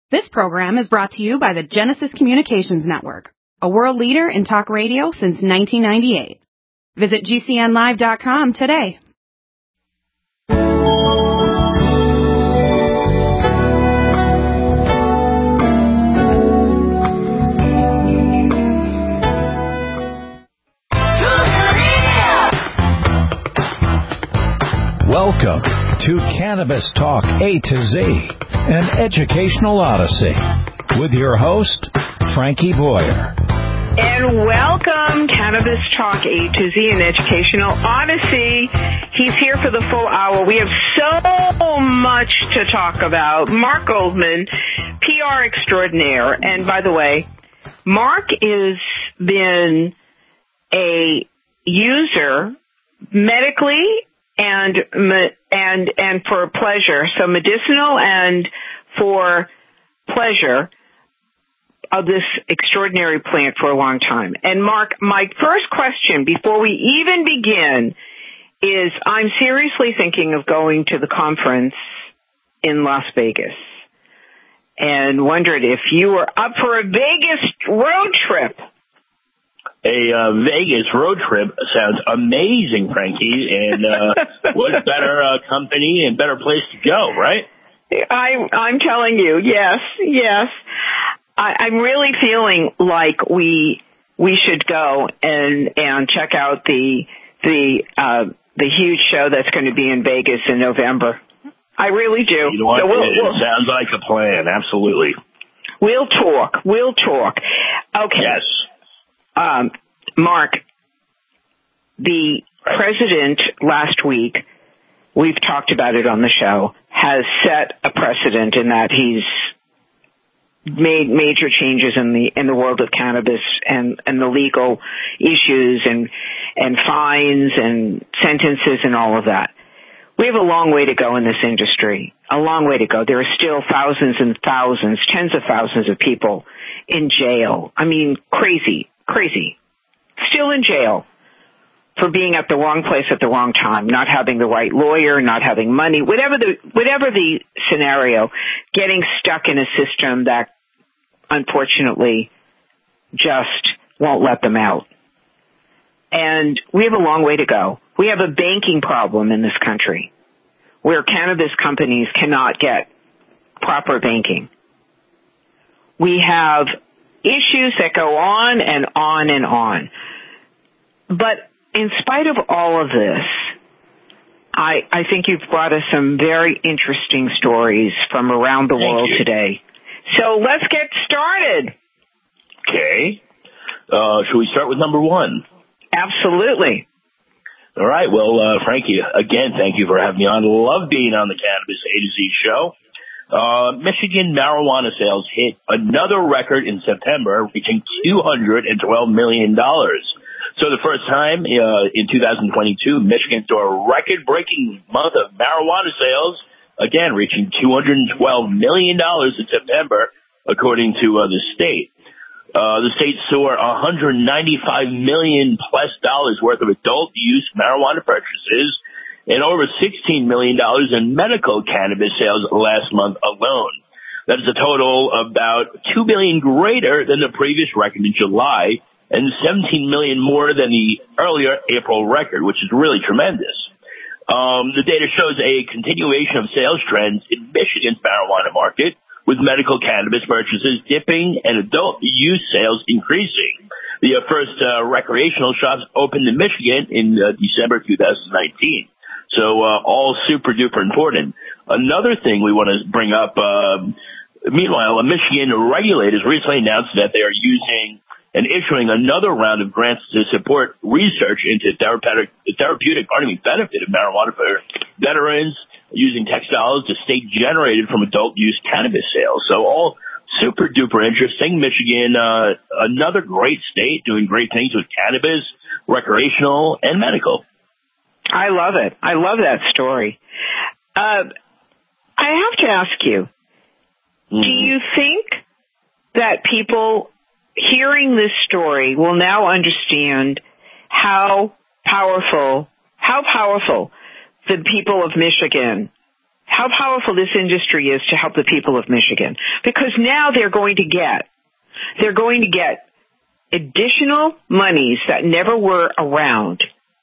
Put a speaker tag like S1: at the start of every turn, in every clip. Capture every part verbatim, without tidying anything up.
S1: This program is brought to you by the Genesis Communications Network, a world leader in talk radio since nineteen ninety-eight. Visit G C N live dot com today.
S2: Welcome to Cannabis Talk A to Z, an educational odyssey, with your host, Frankie Boyer.
S3: And welcome, Cannabis Talk A to Z, an educational odyssey. He's here for the full hour. We have so much to talk about. Mark Goldman, P R extraordinaire. And by the way, Mark has been a user medically and and and for pleasure, so medicinal and for pleasure, of this extraordinary plant for a long time. And Mark, my first question before we even begin is, I'm seriously thinking of going to the conference in Las Vegas and wondered if you were up for a Vegas road trip.
S4: A uh, Vegas road trip sounds amazing, Frankie, and uh, what better uh, company and better place to go, right?
S3: I, I'm telling you, yes, yes. I, I'm really feeling like we we should go and and check out the the uh, the huge show that's going to be in Vegas in November. I really do.
S4: You know what?
S3: So we'll,
S4: it,
S3: we'll,
S4: it sounds like a plan. Absolutely.
S3: We'll talk. We'll talk. Okay.
S4: Yes.
S3: Um, Mark, the president last week, we've talked about it on the show, has set a precedent in that he's made major changes in the in the world of cannabis and, and the legal issues and and fines and sentences and all of that. We have a long way to go in this industry, a long way to go. There are still thousands and thousands, tens of thousands of people in jail. I mean, crazy, crazy. Still in jail for being at the wrong place at the wrong time, not having the right lawyer, not having money, whatever the whatever the scenario, getting stuck in a system that unfortunately just won't let them out. And we have a long way to go. We have a banking problem in this country where cannabis companies cannot get proper banking. We have issues that go on and on and on. But in spite of all of this, I, I think you've brought us some very interesting stories from around the
S4: Thank
S3: world
S4: you.
S3: today. So let's get started.
S4: Okay. Uh, should we start with number one?
S3: Absolutely.
S4: All right. Well, uh, Frankie, again, thank you for having me on. Love being on the Cannabis A to Z show. Uh, Michigan marijuana sales hit another record in September, reaching two hundred twelve million dollars. So the first time uh, in two thousand twenty-two, Michigan saw a record-breaking month of marijuana sales, again reaching two hundred twelve million dollars in September, according to uh, the state. Uh, the state saw one hundred ninety-five million dollars plus dollars worth of adult-use marijuana purchases and over sixteen million dollars in medical cannabis sales last month alone. That is a total about two billion dollars greater than the previous record in July and seventeen million dollars more than the earlier April record, which is really tremendous. Um, the data shows a continuation of sales trends in Michigan's marijuana market, with medical cannabis purchases dipping and adult use sales increasing. The uh, first uh, recreational shops opened in Michigan in uh, December two thousand nineteen. So uh, all super duper important. Another thing we want to bring up, uh, meanwhile, a Michigan regulators recently announced that they are using and issuing another round of grants to support research into therapeutic, therapeutic pardon me, benefit of marijuana for veterans, using textiles to state-generated from adult-use cannabis sales. So all super duper interesting. Michigan, uh, another great state doing great things with cannabis, recreational, and medical.
S3: I love it. I love that story. Uh, I have to ask you, mm-hmm. do you think that people hearing this story will now understand how powerful, how powerful the people of Michigan, how powerful this industry is to help the people of Michigan. Because now they're going to get, they're going to get additional monies that never were around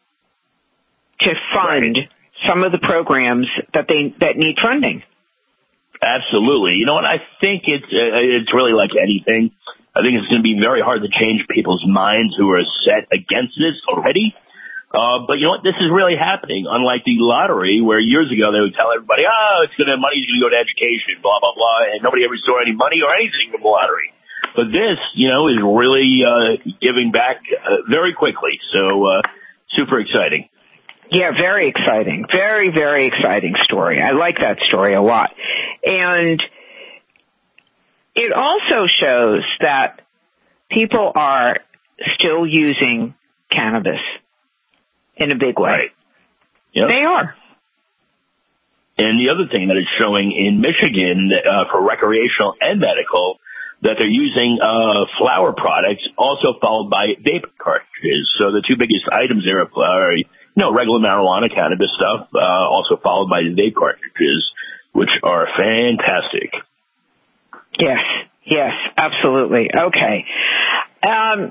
S3: to fund right. some of the programs that they that need funding.
S4: Absolutely. You know what? I think it's uh, it's really like anything. I think it's going to be very hard to change people's minds who are set against this already. Uh, but you know what? This is really happening. Unlike the lottery, where years ago they would tell everybody, "Oh, it's going to money's going to go to education," blah blah blah, and nobody ever saw any money or anything from the lottery. But this, you know, is really uh, giving back uh, very quickly. So uh, super exciting.
S3: Yeah, very exciting. Very, very exciting story. I like that story a lot. And it also shows that people are still using cannabis in a big way.
S4: Right. Yep.
S3: They are.
S4: And the other thing that is showing in Michigan uh, for recreational and medical, that they're using uh, flower products, also followed by vape cartridges. So the two biggest items there are, you know, regular marijuana, cannabis stuff, uh, also followed by the vape cartridges, which are fantastic.
S3: Yes, yes, absolutely. Okay. Um,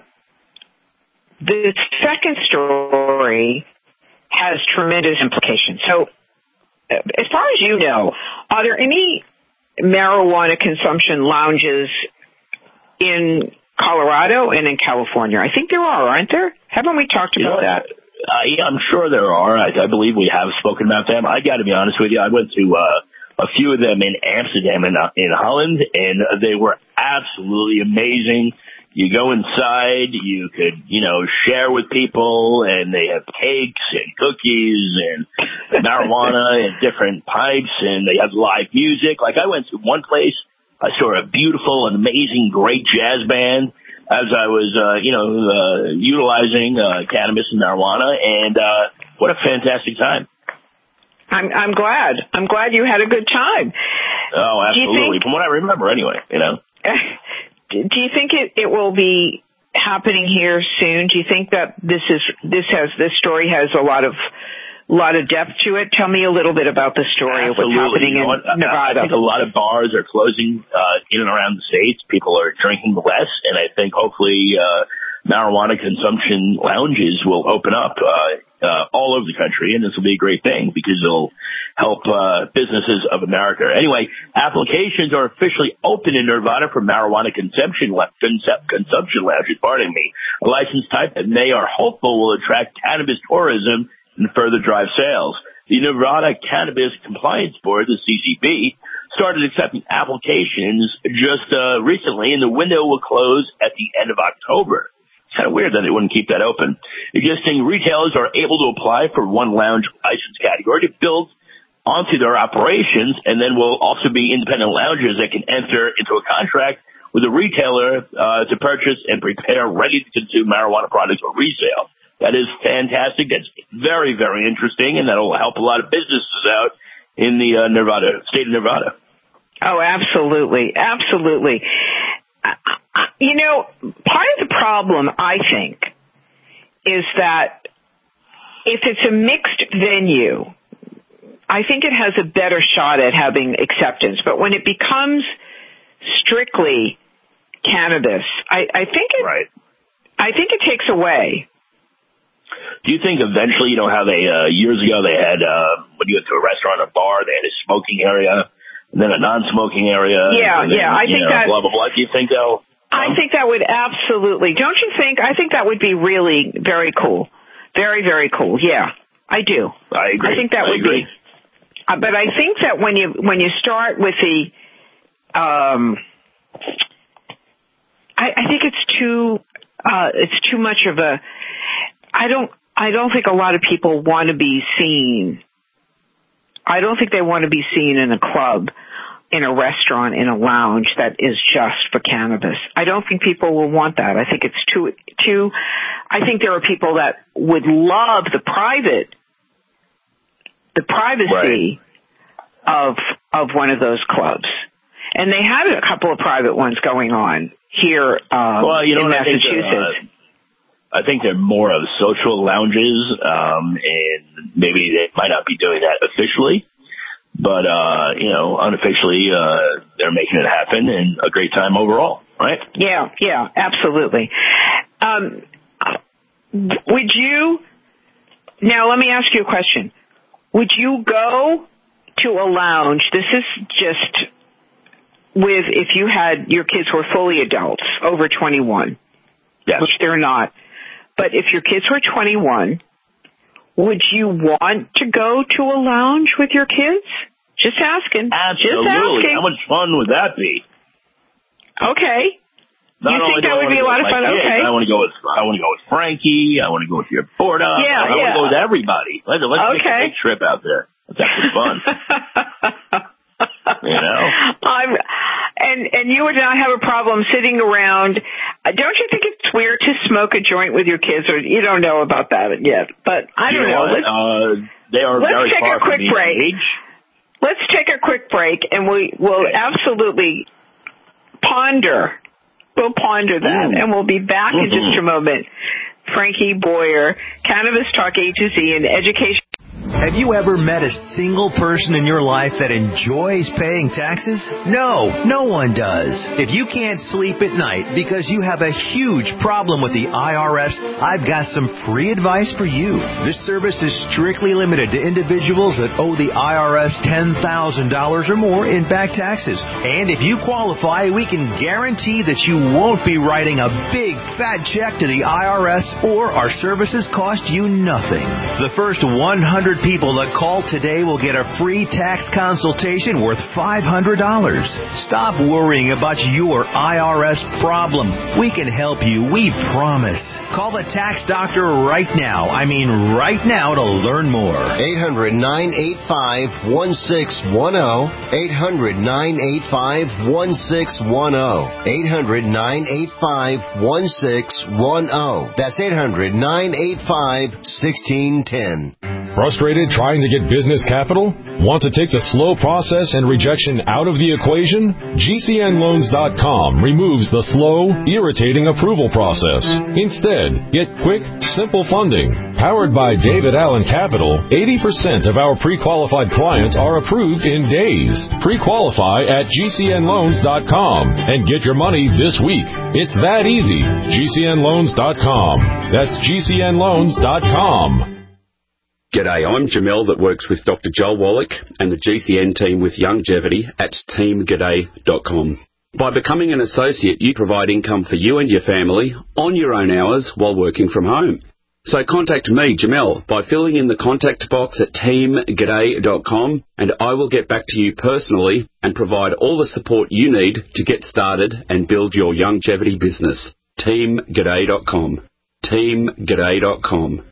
S3: the second story has tremendous implications. So, as far as you know, are there any marijuana consumption lounges in Colorado and in California? I think there are, aren't there? Haven't we talked about you know, that?
S4: Uh, yeah, I'm sure there are. I, I believe we have spoken about them. I got to be honest with you. I went to uh, a few of them in Amsterdam and in Holland, and they were absolutely amazing. You go inside, you could, you know, share with people, and they have cakes and cookies and marijuana and different pipes, and they have live music. Like, I went to one place, I saw a beautiful and amazing, great jazz band as I was, uh, you know, uh, utilizing uh, cannabis and marijuana, and uh, what a fantastic time.
S3: I'm, I'm glad. I'm glad you had a good time.
S4: Oh, absolutely. Think- From what I remember, anyway, you know.
S3: Do you think it, it will be happening here soon? Do you think that this is this has this story has a lot of lot of depth to it? Tell me a little bit about the story
S4: Absolutely.
S3: of what's happening
S4: you know
S3: in
S4: what?
S3: Nevada.
S4: I think a lot of bars are closing uh, in and around the states. People are drinking less, and I think hopefully uh, marijuana consumption lounges will open up uh, uh, all over the country, and this will be a great thing because it'll help uh, businesses of America. Anyway, applications are officially open in Nevada for marijuana consumption consumption lounges. Pardon me, a license type that they are hopeful will attract cannabis tourism and further drive sales. The Nevada Cannabis Compliance Board, the C C B, started accepting applications just uh, recently, and the window will close at the end of October. It's kind of weird that they wouldn't keep that open. Existing retailers are able to apply for one lounge license category to build onto their operations, and then will also be independent lounges that can enter into a contract with a retailer uh, to purchase and prepare ready-to-consume marijuana products for resale. That is fantastic. That's very, very interesting, and that will help a lot of businesses out in the uh, Nevada, state of Nevada.
S3: Oh, absolutely. Absolutely. You know, part of the problem, I think, is that if it's a mixed venue, I think it has a better shot at having acceptance. But when it becomes strictly cannabis, I, I think it,
S4: right.
S3: I think it takes away.
S4: Do you think eventually, you know, how they, uh, years ago they had, uh, when you went to a restaurant or bar, they had a smoking area and then a non-smoking area?
S3: Yeah,
S4: and then,
S3: yeah, I think
S4: know,
S3: that.
S4: Blah, blah, blah. Do you think they'll?
S3: I
S4: um,
S3: think that would absolutely. Don't you think? I think that would be really very cool. Very, very cool. Yeah, I do.
S4: I agree.
S3: I think that
S4: I
S3: would
S4: agree.
S3: be. Uh, but I think that when you when you start with the, um, I, I think it's too uh, it's too much of a. I don't I don't think a lot of people want to be seen. I don't think they want to be seen in a club, in a restaurant, in a lounge that is just for cannabis. I don't think people will want that. I think it's too too. I think there are people that would love the private. the privacy right. of of one of those clubs. And they had a couple of private ones going on here um,
S4: well, you know
S3: in Massachusetts.
S4: I think, uh, I think they're more of social lounges, um, and maybe they might not be doing that officially. But, uh, you know, unofficially, uh, they're making it happen, and a great time overall, right?
S3: Yeah, yeah, absolutely. Um, would you, now let me ask you a question. Would you go to a lounge, this is just with, if you had, your kids were fully adults, over twenty-one,
S4: yes.
S3: Which they're not, but if your kids were twenty-one, would you want to go to a lounge with your kids? Just asking.
S4: Absolutely.
S3: Just asking.
S4: How much fun would that be?
S3: Okay.
S4: Not
S3: you think that would be a lot of fun?
S4: Kids,
S3: okay.
S4: I want to go with I want to go with Frankie. I want to go with your board up.
S3: Yeah,
S4: I want
S3: yeah.
S4: to go with everybody. Let's, let's
S3: okay.
S4: make a big trip out there. That's actually fun. You know.
S3: I'm, and and you would not have a problem sitting around. Don't you think it's weird to smoke a joint with your kids? Or you don't know about that yet, but I
S4: you
S3: don't
S4: know.
S3: know. Let's,
S4: uh, they are
S3: let's
S4: very
S3: take
S4: far
S3: a quick
S4: from
S3: break.
S4: Age.
S3: Let's take a quick break, and we will
S4: okay.
S3: absolutely ponder. We'll ponder that,
S4: mm.
S3: and we'll be back
S4: mm-hmm.
S3: in just a moment. Frankie Boyer, Cannabis Talk A to Z, and education.
S5: Have you ever met a single person in your life that enjoys paying taxes? No, no one does. If you can't sleep at night because you have a huge problem with the I R S, I've got some free advice for you. This service is strictly limited to individuals that owe the I R S ten thousand dollars or more in back taxes. And if you qualify, we can guarantee that you won't be writing a big fat check to the I R S, or our services cost you nothing. The first one hundred people that call today will get a free tax consultation worth five hundred dollars. Stop worrying about your I R S problem. We can help you, we promise. Call the tax doctor right now. I mean right now to learn more.
S6: eight hundred, nine eight five, one six one zero. eight hundred, nine eight five, one six one zero. eight hundred, nine eight five, one six one zero. That's eight hundred, nine eight five, one six one zero.
S7: Frustrated trying to get business capital? Want to take the slow process and rejection out of the equation? G C N loans dot com removes the slow, irritating approval process. Instead, get quick, simple funding. Powered by David Allen Capital, eighty percent of our pre-qualified clients are approved in days. Pre-qualify at G C N loans dot com and get your money this week. It's that easy. G C N loans dot com. That's G C N loans dot com.
S8: G'day, I'm Jamel that works with Doctor Joel Wallach and the G C N team with Youngevity at team g'day dot com. By becoming an associate, you provide income for you and your family on your own hours while working from home. So contact me, Jamel, by filling in the contact box at team g'day dot com, and I will get back to you personally and provide all the support you need to get started and build your Youngevity business. team g'day dot com. team g'day dot com.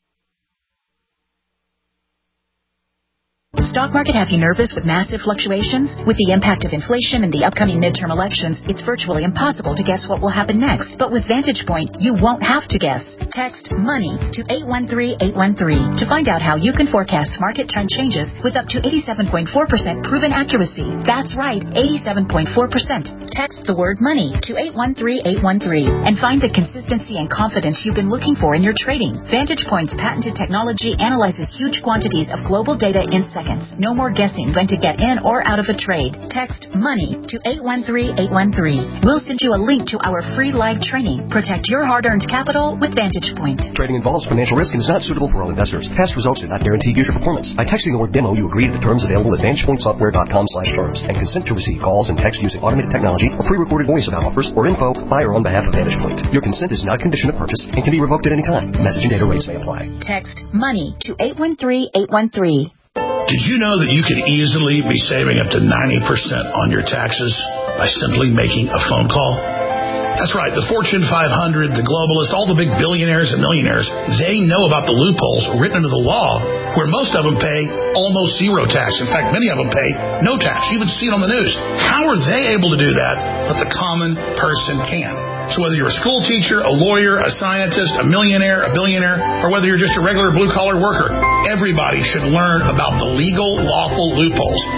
S9: Stock market have you nervous with massive fluctuations? With the impact of inflation and the upcoming midterm elections, it's virtually impossible to guess what will happen next. But with Vantage Point, you won't have to guess. Text MONEY to eight one three eight one three to find out how you can forecast market trend changes with up to eighty-seven point four percent proven accuracy. That's right, eighty-seven point four percent. Text the word MONEY to eight one three eight one three and find the consistency and confidence you've been looking for in your trading. Vantage Point's patented technology analyzes huge quantities of global data in seconds. No more guessing when to get in or out of a trade. Text MONEY to eight one three eight one three. We'll send you a link to our free live training. Protect your hard-earned capital with Vantage Point.
S10: Trading involves financial risk and is not suitable for all investors. Past results do not guarantee future performance. By texting the word demo, you agree to the terms available at vantage point software dot com slash terms and consent to receive calls and text using automated technology or pre-recorded voice about offers or info by or on behalf of Vantage Point. Your consent is not a condition of purchase and can be revoked at any time. Message and data rates may apply.
S9: Text MONEY to eight one three eight one three.
S11: Did you know that you could easily be saving up to ninety percent on your taxes by simply making a phone call? That's right. The Fortune five hundred, the globalists, all the big billionaires and millionaires, they know about the loopholes written into the law where most of them pay almost zero tax. In fact, many of them pay no tax. You even see it on the news. How are they able to do that, but the common person can? So whether you're a school teacher, a lawyer, a scientist, a millionaire, a billionaire, or whether you're just a regular blue-collar worker, everybody should learn about the legal, lawful loopholes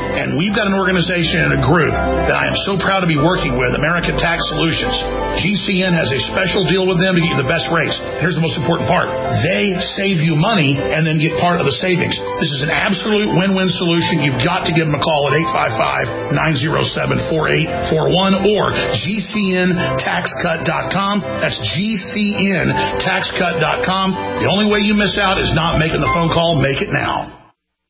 S11: And we've got an organization and a group that I am so proud to be working with, American Tax Solutions. G C N has a special deal with them to get you the best rates. Here's the most important part. They save you money and then get part of the savings. This is an absolute win-win solution. You've got to give them a call at eight five five, nine oh seven, four eight four one or G C N tax cut dot com. That's G C N tax cut dot com. The only way you miss out is not making the phone call. Make it now.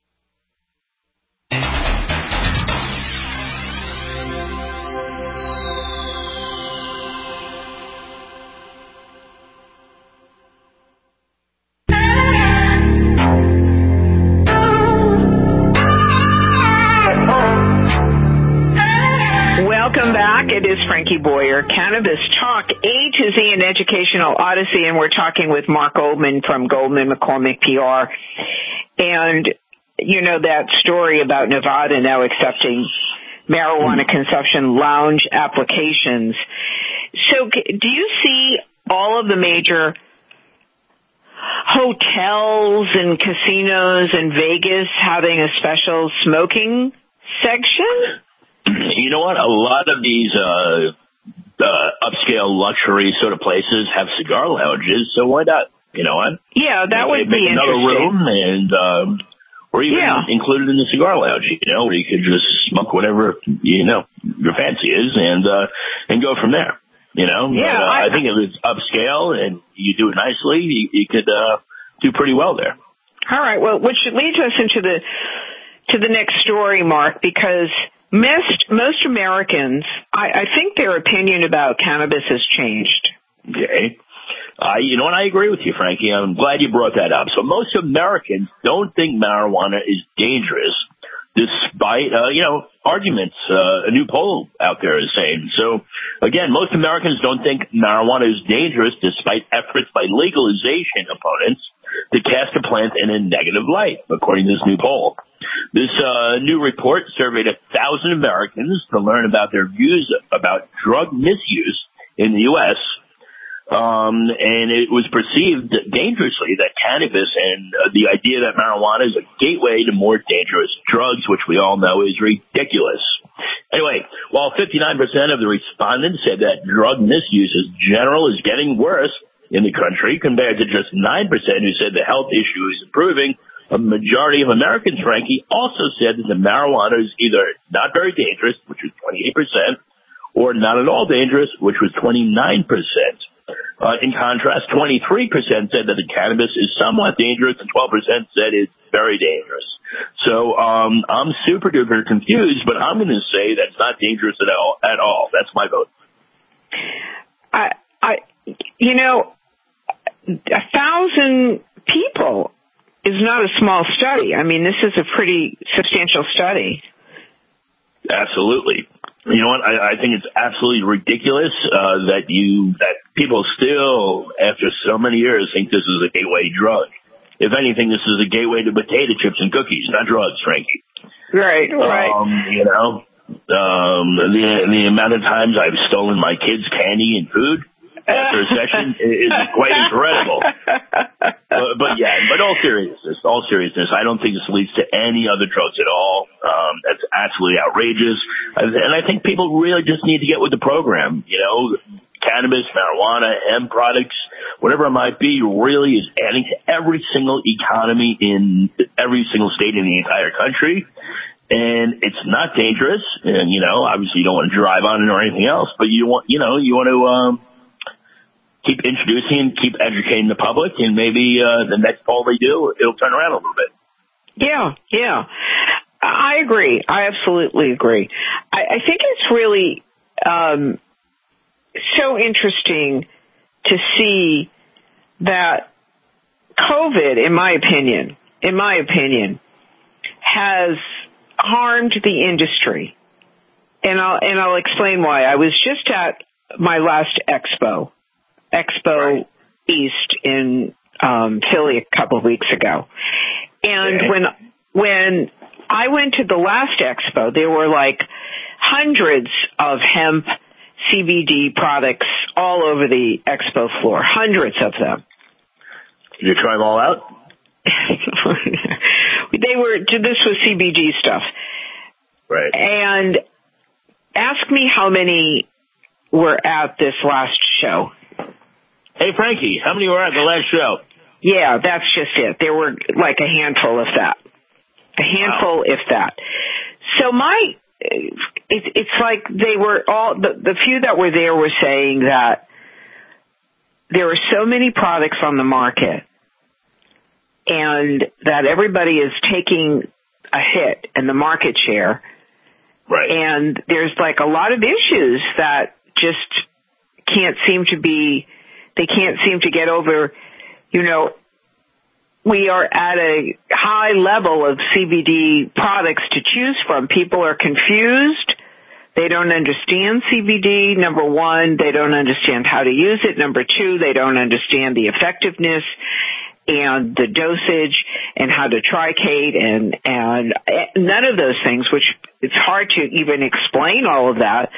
S3: Welcome back. It is Frankie Boyer, Cannabis Talk, A to Z, an educational odyssey, and we're talking with Mark Goldman from Goldman McCormick P R. And, you know, that story about Nevada now accepting marijuana consumption lounge applications. So do you see all of the major hotels and casinos in Vegas having a special smoking section?
S4: You know what? A lot of these uh, uh, upscale luxury sort of places have cigar lounges, so why not? You know what?
S3: Yeah, that
S4: make,
S3: would be
S4: make another
S3: interesting.
S4: room, and um, or even
S3: yeah.
S4: included in the cigar lounge. You know, where you could just smoke whatever you know your fancy is, and uh, and go from there. You know,
S3: yeah,
S4: but, uh,
S3: I,
S4: I think if it's upscale and you do it nicely, you, you could uh, do pretty well there.
S3: All right. Well, which leads us into the to the next story, Mark, because Most, most Americans, I, I think their opinion about cannabis has changed.
S4: Okay. Uh, you know what? I agree with you, Frankie. I'm glad you brought that up. So most Americans don't think marijuana is dangerous, despite, uh, you know, arguments. Uh, a new poll out there is saying. So, again, most Americans don't think marijuana is dangerous, despite efforts by legalization opponents to cast the plant in a negative light, according to this new poll. This uh, new report surveyed a thousand Americans to learn about their views about drug misuse in the U S, um, and it was perceived dangerously that cannabis and uh, the idea that marijuana is a gateway to more dangerous drugs, which we all know is ridiculous. Anyway, while fifty-nine percent of the respondents said that drug misuse in general is getting worse in the country, compared to just nine percent who said the health issue is improving, a majority of Americans, Frankie, also said that the marijuana is either not very dangerous, which was twenty-eight percent, or not at all dangerous, which was twenty-nine percent. Uh, in contrast, twenty-three percent said that the cannabis is somewhat dangerous, and twelve percent said it's very dangerous. So um, I'm super duper confused, but I'm going to say that's not dangerous at all. At all. That's my vote.
S3: I, I, you know, a thousand people is not a small study. I mean, this is a pretty substantial study.
S4: Absolutely. You know what? I, I think it's absolutely ridiculous uh, that you that people still, after so many years, think this is a gateway drug. If anything, this is a gateway to potato chips and cookies, not drugs, Frankie.
S3: Right, right.
S4: Um, you know, um, the the amount of times I've stolen my kids' candy and food after a session is quite incredible. But, but yeah, but all seriousness, all seriousness, I don't think this leads to any other drugs at all. Um, that's absolutely outrageous. And I think people really just need to get with the program. You know, cannabis, marijuana, hemp products, whatever it might be, really is adding to every single economy in every single state in the entire country. And it's not dangerous. And, you know, obviously you don't want to drive on it or anything else, but you want, you know, you want to, um, keep introducing and keep educating the public, and maybe uh, the next poll they do, it'll turn around a little bit.
S3: Yeah, yeah. I agree. I absolutely agree. I, I think it's really um, so interesting to see that COVID, in my opinion, in my opinion, has harmed the industry. And I'll, and I'll explain why. I was just at my last expo. Expo right. East in um, Philly a couple of weeks ago. And okay. when when I went to the last expo, there were like hundreds of hemp C B D products all over the expo floor, hundreds of them.
S4: Did you try them all out?
S3: They were, this was C B D stuff.
S4: Right.
S3: And ask me how many were at this last show.
S4: Hey, Frankie, how many were at the last show?
S3: Yeah, that's just it. There were like a handful, if that. A handful, wow. if that. So my, it, it's like they were all, the, the few that were there were saying that there are so many products on the market and that everybody is taking a hit in the market share.
S4: Right.
S3: And there's like a lot of issues that just can't seem to be, they can't seem to get over, you know, we are at a high level of C B D products to choose from. People are confused. They don't understand C B D. Number one, they don't understand how to use it. Number two, they don't understand the effectiveness and the dosage and how to tricate and, and none of those things, which it's hard to even explain all of that.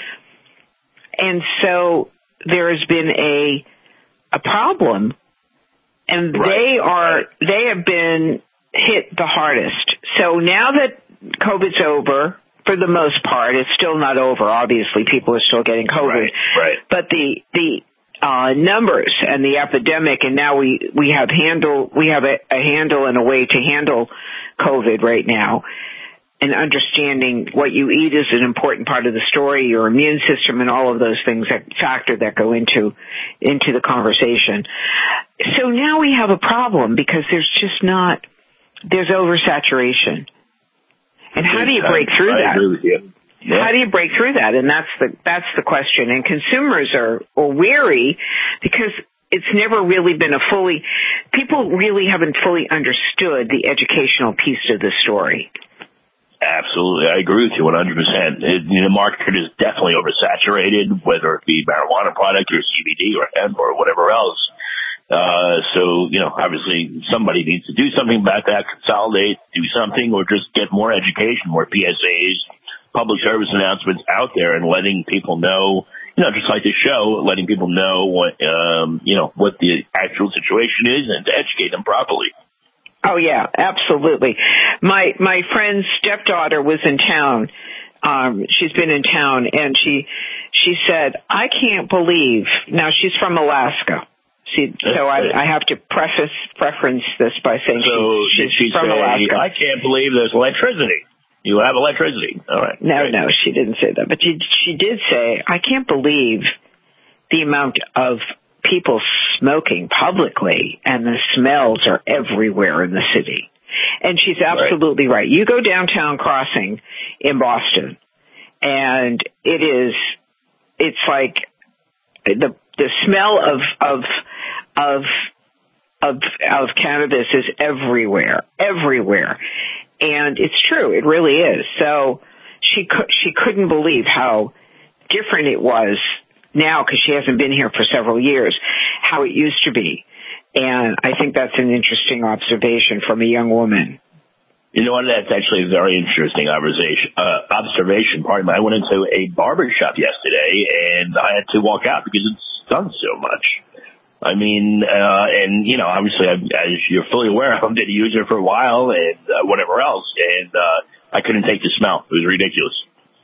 S3: And so there has been a, a problem, and right. they are, right. they have been hit the hardest. So now that COVID's over, for the most part, it's still not over. Obviously, people are still getting COVID.
S4: Right, right.
S3: But the, the, Uh, numbers and the epidemic, and now we, we have handle, we have a, a handle and a way to handle COVID right now. And understanding what you eat is an important part of the story, your immune system and all of those things that factor that go into, into the conversation. So now we have a problem because there's just not, there's oversaturation. And how do you break through that?
S4: I agree with you. Yeah.
S3: How do you break through that? And that's the that's the question. And consumers are, are weary because it's never really been a fully, people really haven't fully understood the educational piece of the story.
S4: Absolutely. I agree with you one hundred percent. It, you know, the market is definitely oversaturated, whether it be marijuana product or C B D or hemp or whatever else. Uh, so, you know, obviously somebody needs to do something about that, consolidate, do something, or just get more education, more P S As, public service announcements out there, and letting people know, you know, just like the show, letting people know what, um, you know, what the actual situation is and to educate them properly.
S3: Oh yeah, absolutely. My, my friend's stepdaughter was in town. Um, she's been in town and she, she said, I can't believe, now she's from Alaska. See, so I, I have to preface, preference this by saying
S4: so
S3: she, she's
S4: she
S3: from
S4: say,
S3: Alaska.
S4: I can't believe there's electricity. You have electricity. All right.
S3: No,
S4: Great.
S3: no, she didn't say that. But she, she did say, I can't believe the amount of people smoking publicly, and the smells are everywhere in the city. And she's absolutely right. right. You go downtown Crossing in Boston, and it is, it's like the the smell of of of of, of cannabis is everywhere, everywhere. And it's true. It really is. So she she couldn't believe how different it was now, because she hasn't been here for several years, how it used to be. And I think that's an interesting observation from a young woman.
S4: You know what? That's actually a very interesting observation. Uh, observation. Pardon me. I went into a barber shop yesterday, and I had to walk out because it stunk so much. I mean, uh, and, you know, obviously, I, as you're fully aware, I've been a user for a while and uh, whatever else, and uh, I couldn't take the smell. It was ridiculous.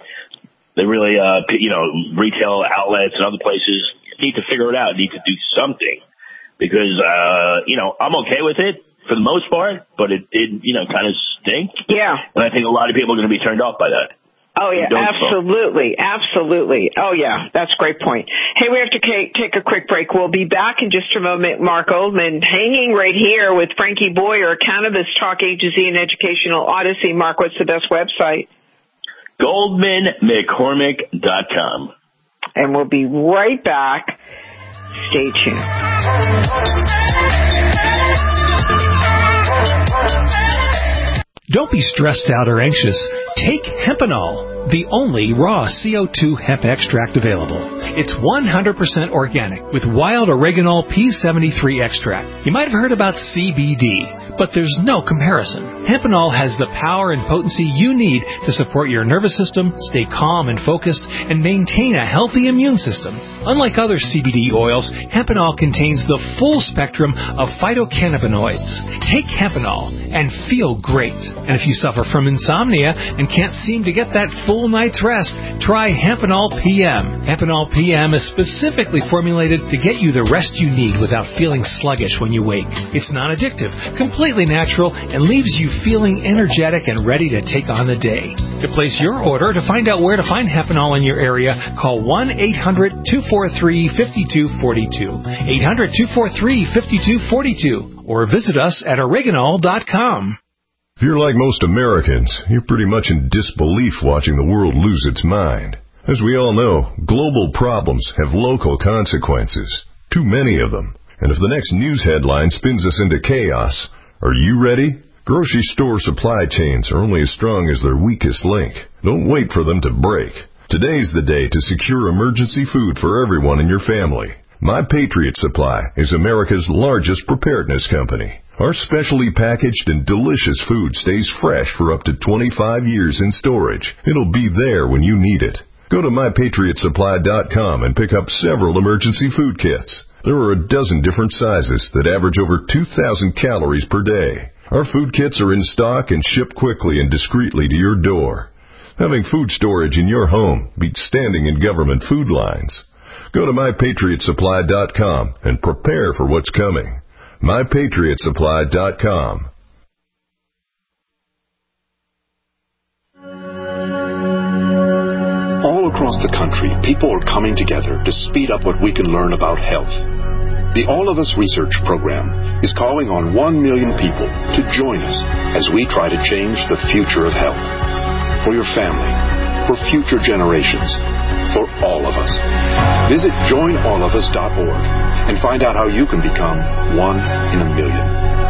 S4: They really, uh, you know, retail outlets and other places need to figure it out, need to do something, because, uh, you know, I'm okay with it for the most part, but it did, you know, kind of stink.
S3: Yeah.
S4: And I think a lot of people are going to be turned off by that.
S3: Oh, yeah, absolutely, absolutely. Oh, yeah, that's a great point. Hey, we have to take a quick break. We'll be back in just a moment. Mark Goldman hanging right here with Frankie Boyer, Cannabis Talk A to Z and Educational Odyssey. Mark, what's the best website?
S4: Goldman McCormick dot com.
S3: And we'll be right back. Stay tuned.
S12: Don't be stressed out or anxious. Take Hempanol, the only raw C O two hemp extract available. It's one hundred percent organic with wild oregano P seventy-three extract. You might have heard about C B D, but there's no comparison. Hempanol has the power and potency you need to support your nervous system, stay calm and focused, and maintain a healthy immune system. Unlike other C B D oils, Hempanol contains the full spectrum of phytocannabinoids. Take Hempanol and feel great. And if you suffer from insomnia and can't seem to get that full night's rest, try Hempanol P M. Hempanol P M is specifically formulated to get you the rest you need without feeling sluggish when you wake. It's non-addictive, completely natural, and leaves you feeling energetic and ready to take on the day. To place your order, to find out where to find Hempanol in your area, call one eight hundred two four three five two four two, eight hundred two four three five two four two, or visit us at oregonol dot com.
S13: If you're like most Americans, you're pretty much in disbelief watching the world lose its mind. As we all know, global problems have local consequences, too many of them. And if the next news headline spins us into chaos, are you ready? Grocery store supply chains are only as strong as their weakest link. Don't wait for them to break. Today's the day to secure emergency food for everyone in your family. My Patriot Supply is America's largest preparedness company. Our specially packaged and delicious food stays fresh for up to twenty-five years in storage. It'll be there when you need it. Go to my patriot supply dot com and pick up several emergency food kits. There are a dozen different sizes that average over two thousand calories per day. Our food kits are in stock and ship quickly and discreetly to your door. Having food storage in your home beats standing in government food lines. Go to my patriot supply dot com and prepare for what's coming. my patriot supply dot com.
S14: All across the country, people are coming together to speed up what we can learn about health. The All of Us Research Program is calling on one million people to join us as we try to change the future of health. For your family, for future generations, for all of us. Visit join all of us dot org and find out how you can become one in a million.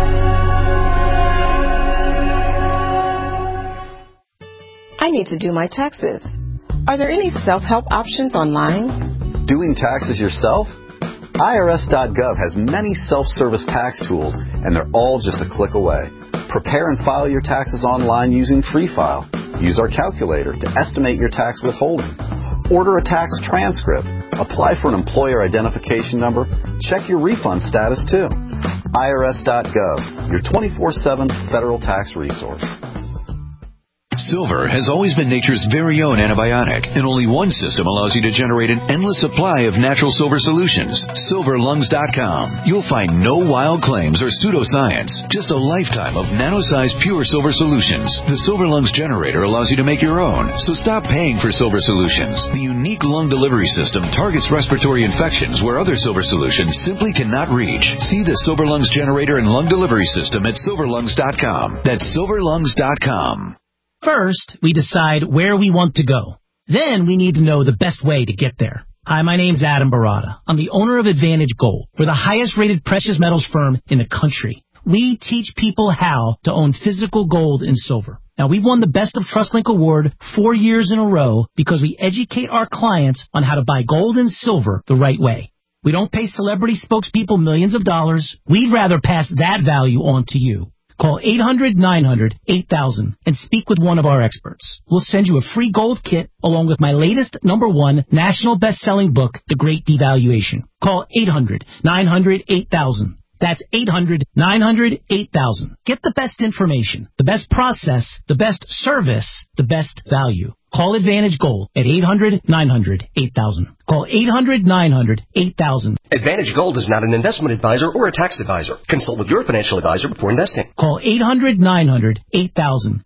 S15: I need to do my taxes. Are there any self-help options online?
S16: Doing taxes yourself? I R S dot gov has many self-service tax tools, and they're all just a click away. Prepare and file your taxes online using Free File. Use our calculator to estimate your tax withholding. Order a tax transcript. Apply for an employer identification number. Check your refund status, too. I R S dot gov, your twenty-four seven federal tax resource.
S17: Silver has always been nature's very own antibiotic, and only one system allows you to generate an endless supply of natural silver solutions. silver lungs dot com. You'll find no wild claims or pseudoscience, just a lifetime of nano-sized pure silver solutions. The Silver Lungs generator allows you to make your own, so stop paying for silver solutions. The unique lung delivery system targets respiratory infections where other silver solutions simply cannot reach. See the Silver Lungs generator and lung delivery system at silver lungs dot com. That's silver lungs dot com.
S18: First, we decide where we want to go. Then we need to know the best way to get there. Hi, my name's Adam Barada. I'm the owner of Advantage Gold. We're the highest rated precious metals firm in the country. We teach people how to own physical gold and silver. Now, we've won the Best of TrustLink Award four years in a row because we educate our clients on how to buy gold and silver the right way. We don't pay celebrity spokespeople millions of dollars. We'd rather pass that value on to you. Call eight hundred nine hundred eight thousand and speak with one of our experts. We'll send you a free gold kit along with my latest number one national best-selling book, The Great Devaluation. Call eight hundred nine hundred eight thousand. That's eight hundred nine hundred eight thousand. Get the best information, the best process, the best service, the best value. Call Advantage Gold at eight hundred nine hundred eight thousand. Call eight hundred nine hundred eight thousand.
S10: Advantage Gold is not an investment advisor or a tax advisor. Consult with your financial advisor before investing.
S18: Call eight hundred nine hundred eight thousand.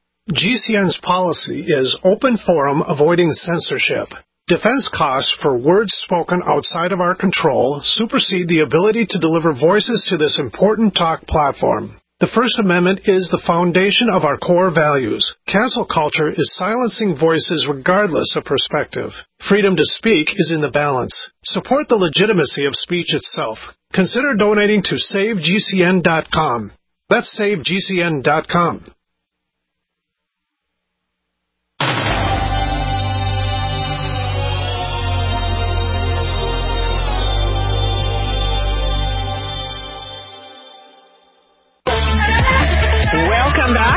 S19: G C N's policy is open forum avoiding censorship. Defense costs for words spoken outside of our control supersede the ability to deliver voices to this important talk platform. The First Amendment is the foundation of our core values. Cancel culture is silencing voices regardless of perspective. Freedom to speak is in the balance. Support the legitimacy of speech itself. Consider donating to save G C N dot com. That's save G C N dot com.
S3: Welcome back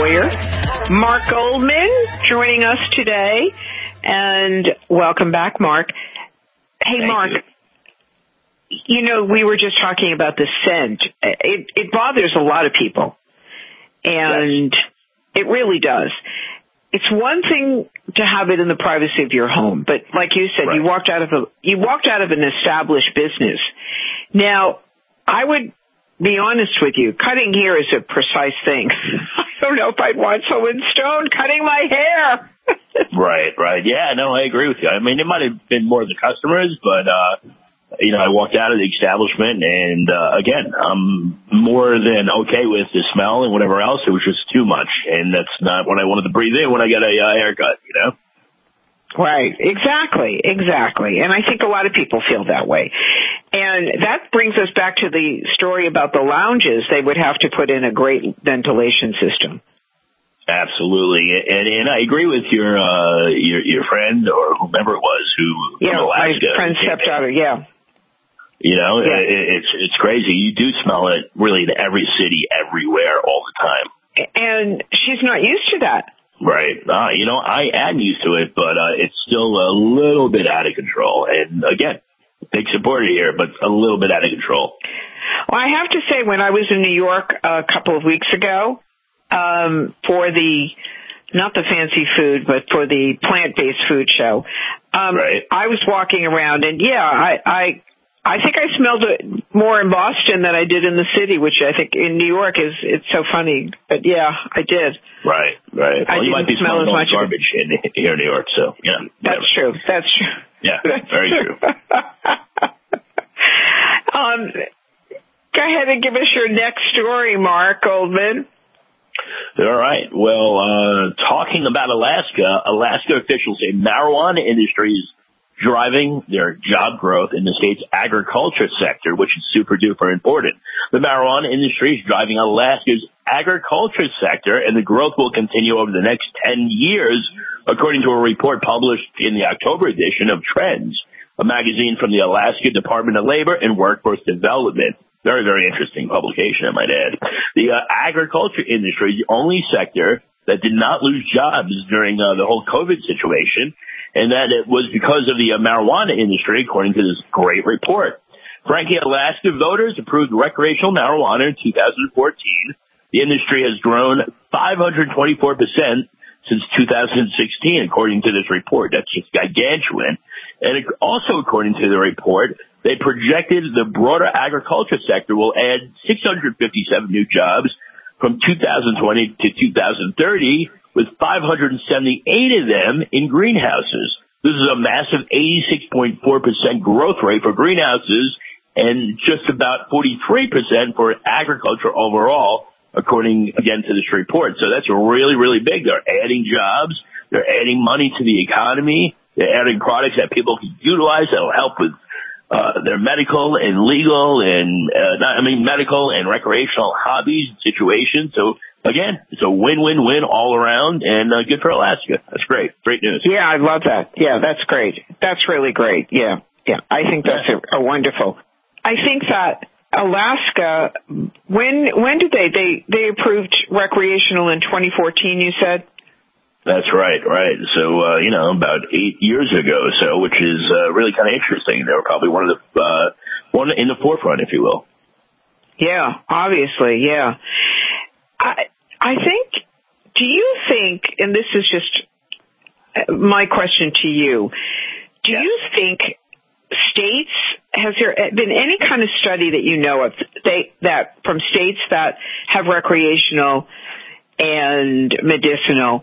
S3: lawyer. Mark Goldman joining us today. And welcome back, Mark. Hey,
S4: Thank
S3: Mark.
S4: You.
S3: you know, we were just talking about the scent. It, it bothers a lot of people. And yes. It really does. It's one thing to have it in the privacy of your home, but like you said, right. you walked out of a, you walked out of an established business. Now, I would be honest with you, cutting hair is a precise thing. I don't know if I'd want someone stoned cutting my hair.
S4: Right, right. Yeah, no, I agree with you. I mean, it might have been more the customers, but, uh, you know, I walked out of the establishment and, uh, again, I'm more than okay with the smell and whatever else. It was just too much. And that's not what I wanted to breathe in when I got a uh, haircut, you know?
S3: Right. Exactly. Exactly. And I think a lot of people feel that way. And that brings us back to the story about the lounges. They would have to put in a great ventilation system. Absolutely. And, and I agree with your, uh, your, your friend or whomever it was who, yeah,
S4: from Alaska.
S3: My friend's stepdaughter. Yeah.
S4: You know,
S3: yeah.
S4: it, it's, it's crazy. You do smell it really in every city, everywhere, all the time.
S3: And she's not used to that.
S4: Right. Uh, you know, I am used to it, but, uh, it's still a little bit out of control. And again, big supporter here, but a little bit out of control.
S3: Well, I have to say, when I was in New York a couple of weeks ago, um, for the, not the fancy food, but for the plant-based food show, um,
S4: right.
S3: I was walking around and yeah, I, I, I think I smelled it more in Boston than I did in the city, which I think in New York is, it's so funny. But yeah, I did.
S4: Right, right. Well,
S3: I
S4: you might be
S3: smell
S4: smelling
S3: as much
S4: garbage in, here in New York, so yeah.
S3: That's true. That's true.
S4: Yeah,
S3: That's
S4: very
S3: true.
S4: true.
S3: um, go ahead and give us your next story, Mark Goldman.
S4: All right. Well, uh, talking about Alaska, Alaska officials say marijuana industry is driving their job growth in the state's agriculture sector, which is super duper important. The marijuana industry is driving Alaska's agriculture sector, and the growth will continue over the next ten years, according to a report published in the October edition of Trends, a magazine from the Alaska Department of Labor and Workforce Development. Very, very interesting publication, I might add. The uh, agriculture industry is the only sector that did not lose jobs during uh, the whole COVID situation, and that it was because of the uh, marijuana industry, according to this great report. Frankie, Alaska voters approved recreational marijuana in two thousand fourteen. The industry has grown five hundred twenty-four percent since two thousand sixteen, according to this report. That's just gargantuan. And it, also according to the report, they projected the broader agriculture sector will add six hundred fifty-seven new jobs from two thousand twenty to two thousand thirty, with five hundred seventy-eight of them in greenhouses. This is a massive eighty-six point four percent growth rate for greenhouses and just about forty-three percent for agriculture overall, according, again, to this report. So that's really, really big. They're adding jobs. They're adding money to the economy. They're adding products that people can utilize that will help with uh their medical and legal and, uh, not, I mean, medical and recreational hobbies and situations. So, again, it's a win-win-win all around, and uh, good for Alaska. That's great. Great news.
S3: Yeah, I love that. Yeah, that's great. That's really great. Yeah, yeah. I think that's a, a wonderful. I think that Alaska, when when did they, they, they approved recreational in twenty fourteen, you said?
S4: That's right, right. So, uh, you know, about eight years ago, so, which is uh, really kind of interesting. They were probably one of the, uh, one in the forefront, if you will.
S3: Yeah, obviously, yeah. I, I think, do you think, and this is just my question to you, do yeah. you think states, has there been any kind of study that you know of they, that from states that have recreational and medicinal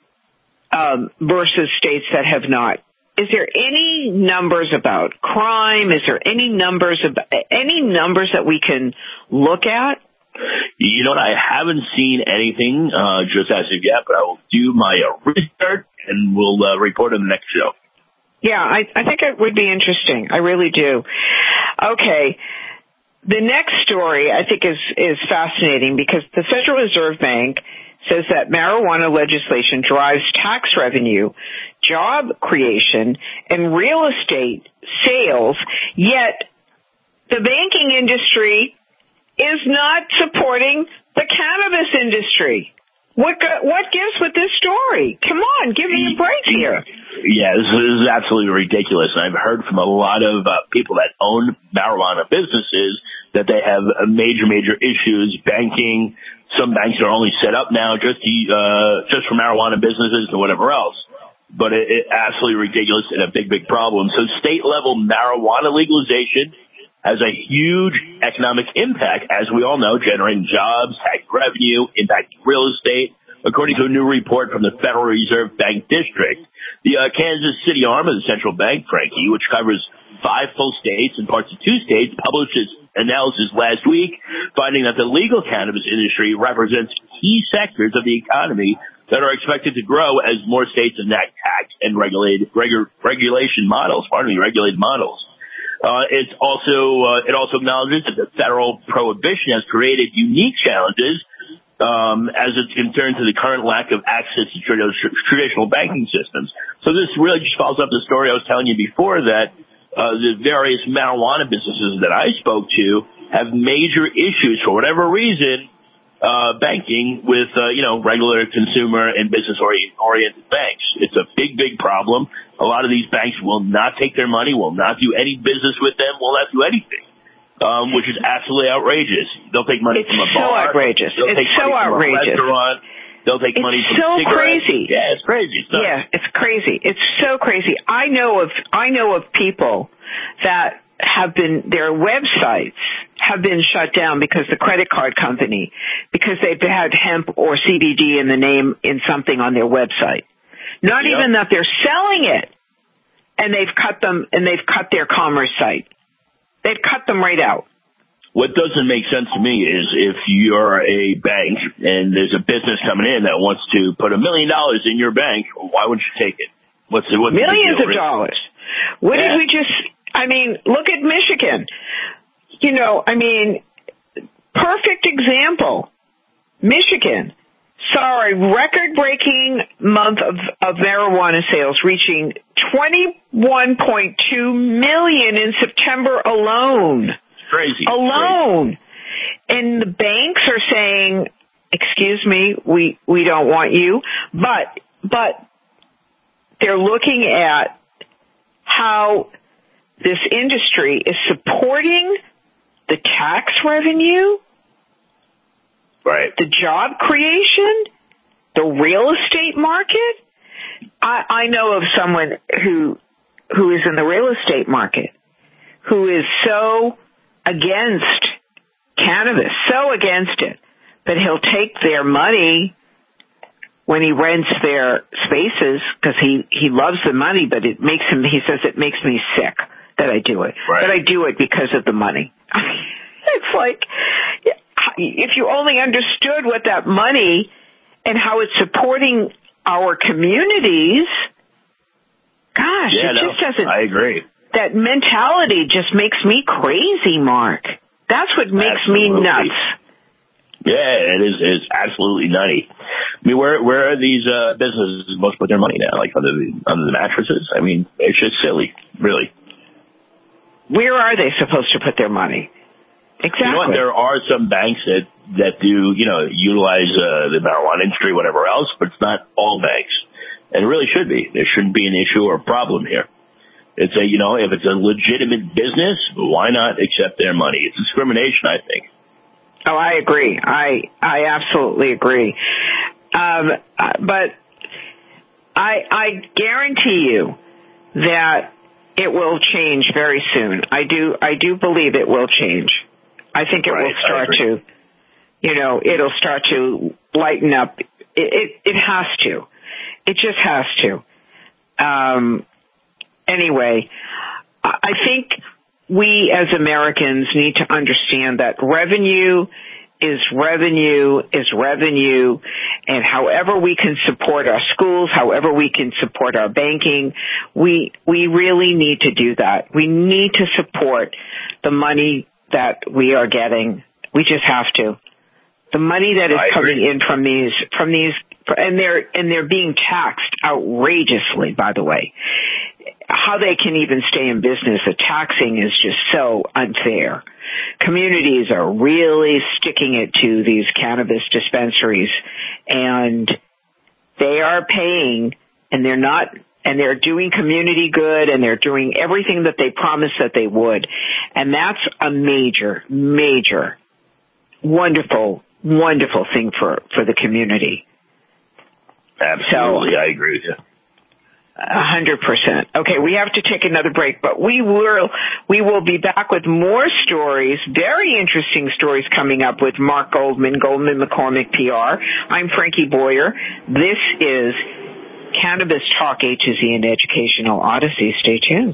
S3: um, versus states that have not? Is there any numbers about crime? Is there any numbers about any numbers that we can look at?
S4: You know what? I haven't seen anything uh, just as of yet, but I will do my uh, research and we'll uh, report on the next show.
S3: Yeah, I, I think it would be interesting. I really do. Okay. The next story I think is, is fascinating because the Federal Reserve Bank says that marijuana legislation drives tax revenue, job creation, and real estate sales, yet the banking industry is not supporting the cannabis industry. What what gives with this story? Come on, give me a break here.
S4: Yeah, this is absolutely ridiculous. And I've heard from a lot of uh, people that own marijuana businesses that they have uh, major, major issues banking. Some banks are only set up now just to, uh, just for marijuana businesses and whatever else. But it, it absolutely ridiculous and a big, big problem. So state level marijuana legalization has a huge economic impact, as we all know, generating jobs, tax revenue, impacting real estate, according to a new report from the Federal Reserve Bank District. The uh, Kansas City arm of the central bank, Frankie, which covers five full states and parts of two states, published its analysis last week, finding that the legal cannabis industry represents key sectors of the economy that are expected to grow as more states enact tax and regulated regu- regulation models, pardon me, regulated models. Uh, it's also, uh, it also acknowledges that the federal prohibition has created unique challenges, um, as it's concerned to the current lack of access to traditional banking systems. So this really just follows up the story I was telling you before that, uh, the various marijuana businesses that I spoke to have major issues for whatever reason, uh, banking with, uh, you know, regular consumer and business oriented banks. It's a big, big problem. A lot of these banks will not take their money, will not do any business with them, will not do anything, um, which is absolutely outrageous. They'll take money
S3: it's
S4: from a
S3: so
S4: bar.
S3: Outrageous.
S4: They'll
S3: it's
S4: take
S3: so
S4: money
S3: outrageous.
S4: From a restaurant. They'll take
S3: it's
S4: money from
S3: so
S4: cigarettes.
S3: crazy.
S4: Yeah, it's crazy. It's
S3: yeah, it's crazy. It's so crazy. I know of I know of people that have been, their websites have been shut down because the credit card company, because they've had hemp or C B D in the name in something on their website. Not yep. even that they're selling it, and they've cut them, and they've cut their commerce site. They've cut them right out.
S4: What doesn't make sense to me is if you're a bank and there's a business coming in that wants to put a million dollars in your bank, why would you take it? What's the, what's
S3: Millions
S4: the
S3: of dollars. What yeah. did we just, I mean, look at Michigan. You know, I mean, perfect example. Michigan saw a record-breaking month of, of marijuana sales, reaching twenty-one point two million in September alone.
S4: Crazy.
S3: Alone. Crazy. And the banks are saying, excuse me, we, we don't want you. But, but they're looking at how this industry is supporting the tax revenue,
S4: right?
S3: The job creation, the real estate market. I, I know of someone who, who is in the real estate market, who is so against cannabis, so against it, that he'll take their money when he rents their spaces, because he, he loves the money, but it makes him, he says, it makes me sick that I do it.
S4: Right.
S3: That I do it because of the money. It's like, if you only understood what that money and how it's supporting our communities, gosh,
S4: yeah,
S3: it
S4: no,
S3: just doesn't.
S4: I agree.
S3: That mentality just makes me crazy, Mark. That's what makes absolutely. me nuts.
S4: Yeah, it is. It's absolutely nutty. I mean, where where are these uh, businesses supposed to put their money now? Like under the under the mattresses? I mean, it's just silly, really.
S3: Where are they supposed to put their money? Exactly.
S4: You know what? There are some banks that that do, you know, utilize uh, the marijuana industry, whatever else, but it's not all banks, and it really should be. There shouldn't be an issue or a problem here. It's a, you know, if it's a legitimate business, why not accept their money? It's discrimination, I think.
S3: Oh, I agree. I I absolutely agree. Um, but I I guarantee you that it will change very soon. I do I do believe it will change. I think it right, will start to, you know, it'll start to lighten up. It, it it has to. It just has to. Um. Anyway, I think we as Americans need to understand that revenue is revenue is revenue, and however we can support our schools, however we can support our banking, we we really need to do that. We need to support the money that we are getting. We just have to. The money that is coming in from these from these and they're and they're being taxed outrageously, by the way. How they can even stay in business, the taxing is just so unfair. communities are really sticking it to these cannabis dispensaries, and they are paying, and they're not, and they're doing community good, and they're doing everything that they promised that they would. And that's a major, major, wonderful, wonderful thing for, for the community.
S4: Absolutely,
S3: so,
S4: I agree with you.
S3: A hundred percent. Okay, we have to take another break, but we will we will be back with more stories, very interesting stories coming up with Mark Goldman, Goldman McCormick P R. I'm Frankie Boyer. This is Cannabis Talk A to Z and Educational Odyssey. Stay tuned.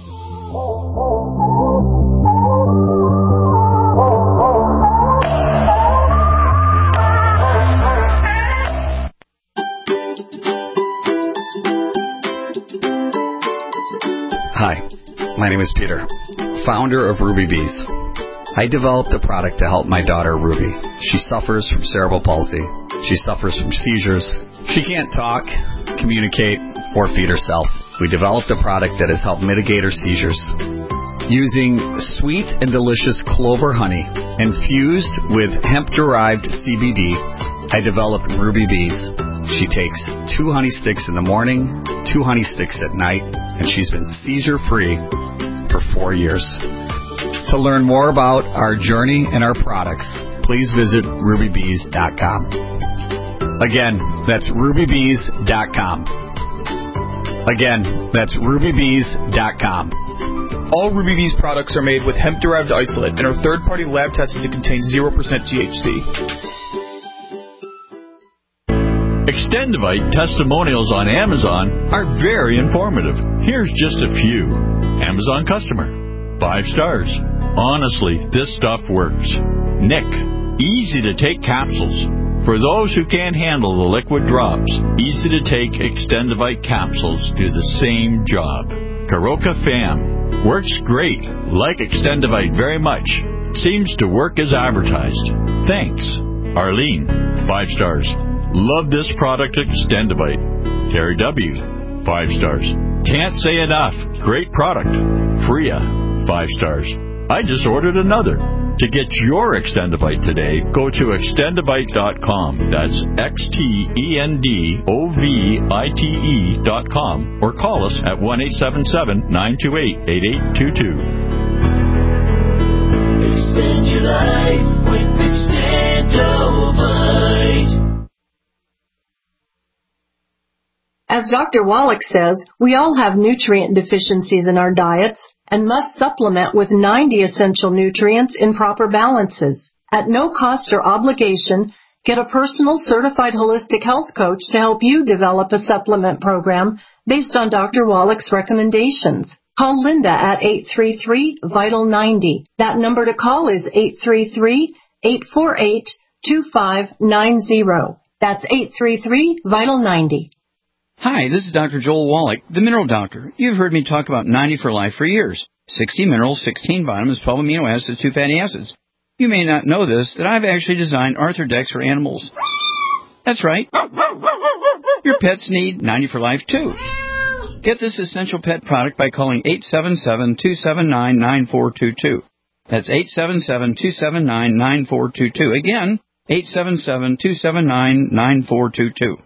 S20: Hi, my name is Peter, founder of Ruby Bees. I developed a product to help my daughter Ruby. She suffers from cerebral palsy. She suffers from seizures. She can't talk, communicate, or feed herself. We developed a product that has helped mitigate her seizures. Using sweet and delicious clover honey infused with hemp-derived C B D, I developed Ruby Bees. She takes two honey sticks in the morning, two honey sticks at night, and she's been seizure-free for four years. To learn more about our journey and our products, please visit ruby bees dot com. Again, that's ruby bees dot com. Again, that's ruby bees dot com.
S21: All Ruby Bees products are made with hemp-derived isolate and are third-party lab tested to contain zero percent T H C.
S22: Extendivite testimonials on Amazon are very informative. Here's just a few. Amazon customer. Five stars. Honestly, this stuff works. Nick. Easy to take capsules. For those who can't handle the liquid drops, easy to take Extendivite capsules do the same job. Karoka Fam. Works great. Like Extendivite very much. Seems to work as advertised. Thanks. Arlene. Five stars. Love this product, Extendivite. Terry W. Five stars. Can't say enough. Great product. Freya. Five stars. I just ordered another. To get your Extendivite today, go to extendivite dot com. That's X T E N D O V I T E dot com. Or call us at one eight seven seven, nine two eight, eight eight two two.
S23: Extend your life with Extendivite.
S24: As Doctor Wallach says, we all have nutrient deficiencies in our diets and must supplement with ninety essential nutrients in proper balances. At no cost or obligation, get a personal certified holistic health coach to help you develop a supplement program based on Doctor Wallach's recommendations. Call Linda at eight three three, vital ninety. That number to call is eight three three, eight four eight, two five nine zero. That's eight three three, vital ninety.
S25: Hi, this is Doctor Joel Wallach, the Mineral Doctor. You've heard me talk about ninety for Life for years. sixty minerals, sixteen vitamins, twelve amino acids, two fatty acids. You may not know this, that I've actually designed Arthrodex for animals. That's right. Your pets need ninety for Life too. Get this essential pet product by calling eight seven seven, two seven nine, nine four two two. That's eight seven seven, two seven nine, nine four two two. Again, eight seven seven, two seven nine, nine four two two.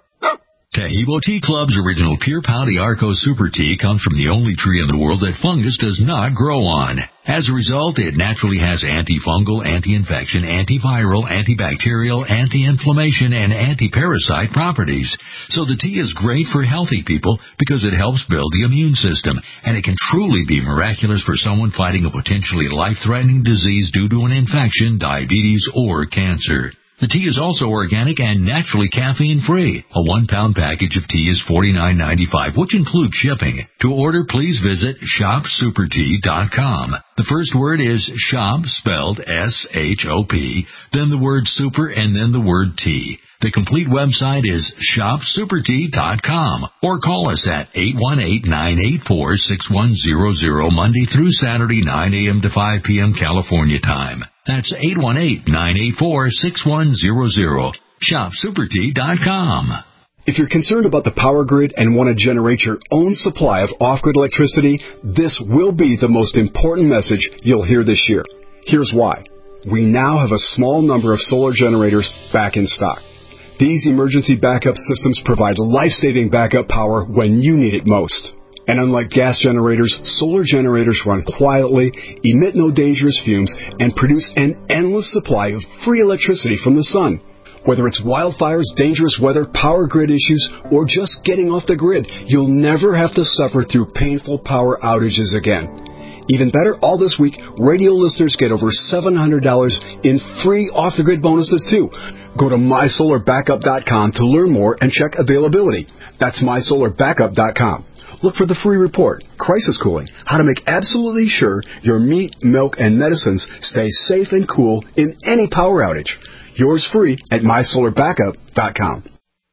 S26: Tahibo Tea Club's original Pure Pau d'Arco Super Tea comes from the only tree in the world that fungus does not grow on. As a result, it naturally has antifungal, anti-infection, antiviral, antibacterial, anti-inflammation, and anti-parasite properties. So the tea is great for healthy people because it helps build the immune system, and it can truly be miraculous for someone fighting a potentially life-threatening disease due to an infection, diabetes, or cancer. The tea is also organic and naturally caffeine-free. A one-pound package of tea is forty-nine ninety-five, which includes shipping. To order, please visit shop super tea dot com. The first word is shop, spelled S H O P, then the word super, and then the word tea. The complete website is shop super tea dot com, or call us at eight one eight, nine eight four, six one zero zero Monday through Saturday, nine a.m. to five p.m. California time. That's eight one eight, nine eight four, six one zero zero. shop super tea dot com.
S27: If you're concerned about the power grid and want to generate your own supply of off-grid electricity, this will be the most important message you'll hear this year. Here's why. We now have a small number of solar generators back in stock. These emergency backup systems provide life-saving backup power when you need it most. And unlike gas generators, solar generators run quietly, emit no dangerous fumes, and produce an endless supply of free electricity from the sun. Whether it's wildfires, dangerous weather, power grid issues, or just getting off the grid, you'll never have to suffer through painful power outages again. Even better, all this week, radio listeners get over seven hundred dollars in free off-the-grid bonuses, too. Go to my solar backup dot com to learn more and check availability. That's my solar backup dot com. Look for the free report, Crisis Cooling, how to make absolutely sure your meat, milk, and medicines stay safe and cool in any power outage. Yours free at my solar backup dot com.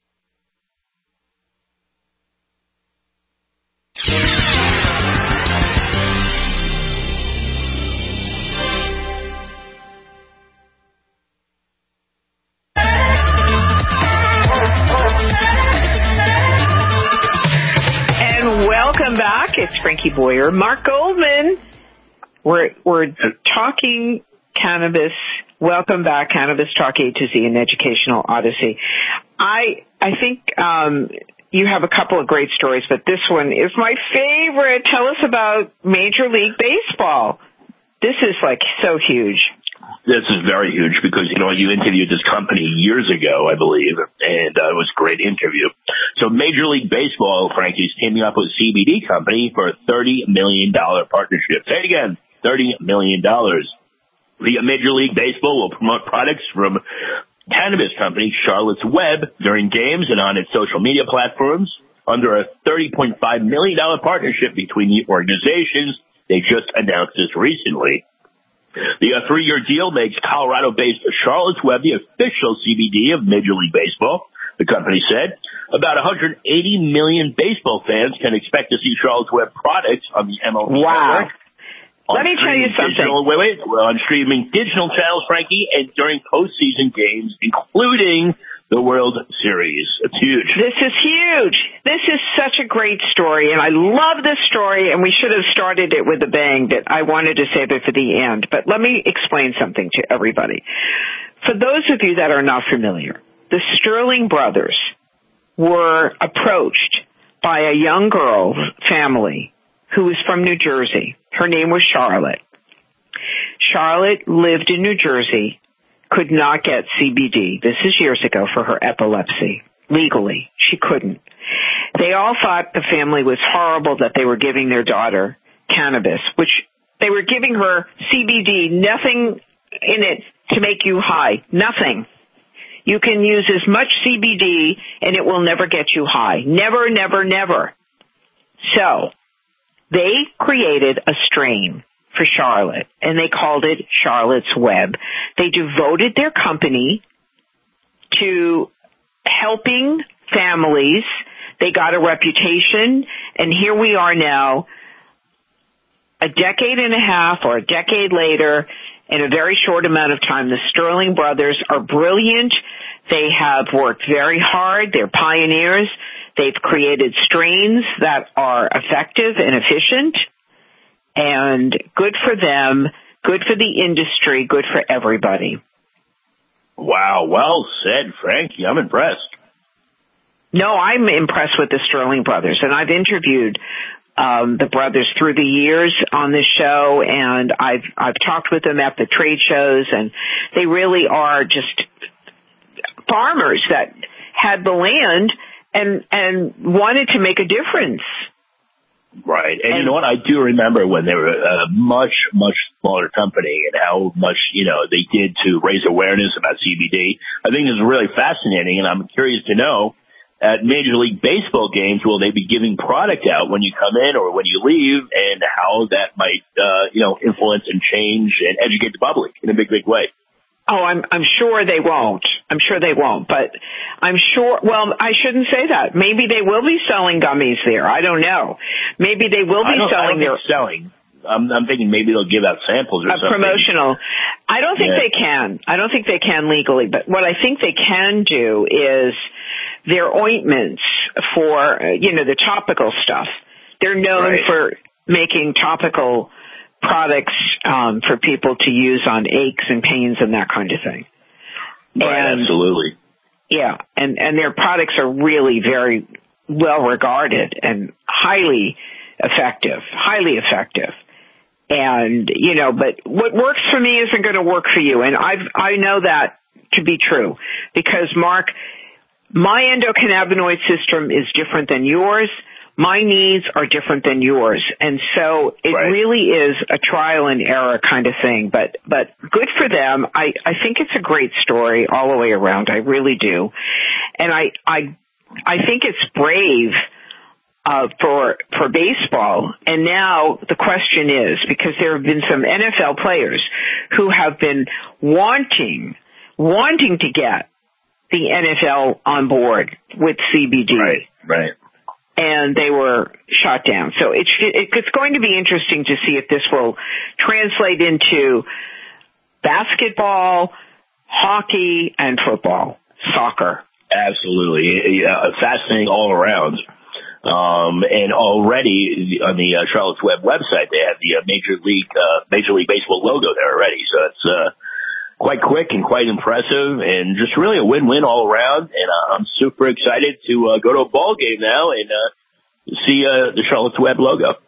S3: Welcome back. It's Frankie Boyer, Mark Goldman. We're we're talking cannabis. Welcome back, Cannabis Talk A to Z, an educational odyssey. I I think um, you have a couple of great stories, but this one is my favorite. Tell us about Major League Baseball. This is like so huge.
S4: This is very huge because, you know, you interviewed this company years ago, I believe, and uh, it was a great interview. So Major League Baseball, Frankie, is teaming up with a C B D company for a thirty million dollars partnership. Say it again, thirty million dollars. The Major League Baseball will promote products from cannabis company Charlotte's Web during games and on its social media platforms under a thirty point five million dollars partnership between the organizations. They just announced this recently. The uh, three-year deal makes Colorado-based Charlotte's Web the official C B D of Major League Baseball, the company said. About one hundred eighty million baseball fans can expect to see Charlotte's Web products on the M L B
S3: wow.
S4: network.
S3: Let me tell you something.
S4: Digital, wait, wait, well, on streaming digital channels, Frankie, and during postseason games, including the World Series. It's huge.
S3: This is huge. This is such a great story, and I love this story, and we should have started it with a bang, but I wanted to save it for the end. But let me explain something to everybody. For those of you that are not familiar, the Sterling brothers were approached by a young girl family who was from New Jersey. Her name was Charlotte. Charlotte lived in New Jersey, could not get C B D. This is years ago for her epilepsy. Legally, she couldn't. They all thought the family was horrible that they were giving their daughter cannabis, which they were giving her C B D, nothing in it to make you high, nothing. You can use as much C B D and it will never get you high. Never, never, never. So they created a strain for Charlotte, and they called it Charlotte's Web. They devoted their company to helping families. They got a reputation, and here we are now, a decade and a half or a decade later, in a very short amount of time. The Sterling brothers are brilliant. They have worked very hard. They're pioneers. They've created strains that are effective and efficient. And good for them, good for the industry, good for everybody.
S4: Wow, well said, Frankie. I'm impressed.
S3: No, I'm impressed with the Sterling brothers, and I've interviewed um, the brothers through the years on this show, and I've I've talked with them at the trade shows, and they really are just farmers that had the land and and wanted to make a difference.
S4: Right. And, and you know what? I do remember when they were a much, much smaller company and how much, you know, they did to raise awareness about C B D. I think this is really fascinating, and I'm curious to know, at Major League Baseball games, will they be giving product out when you come in or when you leave, and how that might, uh, you know, influence and change and educate the public in a big, big way?
S3: Oh, I'm I'm sure they won't. I'm sure they won't, but I'm sure, well, I shouldn't say that. Maybe they will be selling gummies there. I don't know. Maybe they will be
S4: I don't,
S3: selling
S4: I don't
S3: their
S4: think selling. I'm, I'm thinking maybe they'll give out samples or
S3: a
S4: something.
S3: Promotional. I don't think
S4: yeah.
S3: they can. I don't think they can legally, but what I think they can do is their ointments for, you know, the topical stuff. They're known
S4: right.
S3: for making topical products um, for people to use on aches and pains and that kind of thing.
S4: Right,
S3: and,
S4: absolutely.
S3: Yeah, and, and their products are really very well regarded and highly effective, highly effective. And, you know, but what works for me isn't going to work for you. And I've, I know that to be true because, Mark, my endocannabinoid system is different than yours. My needs are different than yours. And so it right. really is a trial and error kind of thing. But, but good for them. I, I think it's a great story all the way around. I really do. And I, I, I think it's brave Uh, for, for baseball. And now the question is, because there have been some N F L players who have been wanting, wanting to get the N F L on board with C B D.
S4: Right, right.
S3: And they were shot down. So it's, it's going to be interesting to see if this will translate into basketball, hockey, and football, soccer.
S4: Absolutely. Yeah, fascinating all around. Um, and already on the uh, Charlotte's Web website, they have the uh, Major League, uh, Major League Baseball logo there already. So it's, uh, quite quick and quite impressive and just really a win-win all around. And uh, I'm super excited to, uh, go to a ball game now and, uh, see, uh, the Charlotte's Web logo.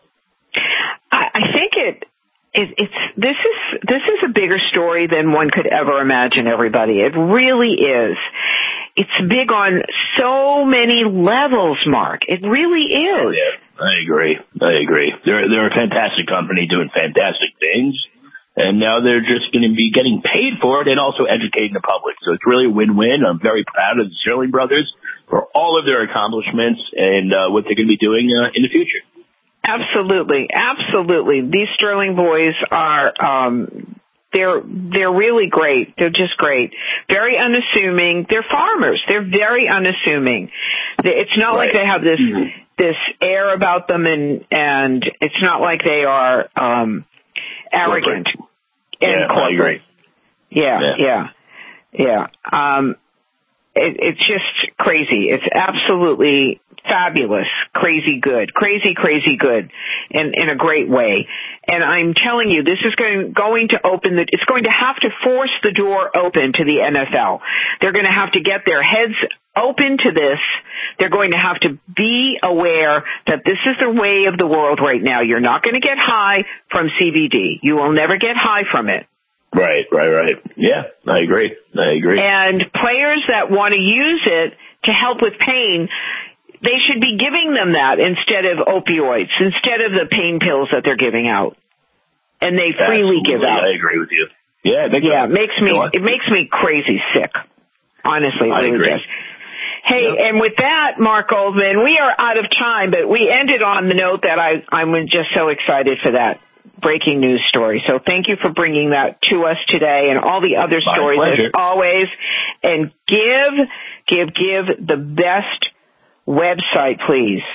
S3: I, I think it, it, it's, this is, this is a bigger story than one could ever imagine, everybody. It really is. It's big on so many levels, Mark. It really is.
S4: Oh, yeah. I agree. I agree. They're they're a fantastic company doing fantastic things, and now they're just going to be getting paid for it and also educating the public. So it's really a win-win. I'm very proud of the Sterling brothers for all of their accomplishments and uh, what they're going to be doing uh, in the future.
S3: Absolutely, absolutely. These Sterling boys are. Um, They're, they're really great. They're just great. Very unassuming. They're farmers. They're very unassuming. It's not right. like they have this, mm-hmm. this air about them and, and it's not like they are, um, arrogant
S4: corporate.
S3: and
S4: yeah,
S3: corporate. Yeah,
S4: yeah,
S3: yeah, yeah. Um, it, it's just crazy. It's absolutely fabulous, crazy good, crazy, crazy good in, in a great way. And I'm telling you, this is going, going to open the, it's going to have to force the door open to the N F L. They're going to have to get their heads open to this. They're going to have to be aware that this is the way of the world right now. You're not going to get high from C B D. You will never get high from it.
S4: Right, right, right. Yeah, I agree. I agree.
S3: And players that want to use it to help with pain, they should be giving them that instead of opioids, instead of the pain pills that they're giving out. And they freely
S4: Absolutely,
S3: give out.
S4: I agree with you. Yeah, it makes,
S3: yeah, it makes me it makes me crazy sick. Honestly, it
S4: I
S3: really
S4: agree.
S3: does. Hey,
S4: yep.
S3: and with that, Mark Goldman, we are out of time, but we ended on the note that I I'm just so excited for that breaking news story. So thank you for bringing that to us today and all the other
S4: My
S3: stories
S4: pleasure.
S3: as always. And give, give, give the best website, please.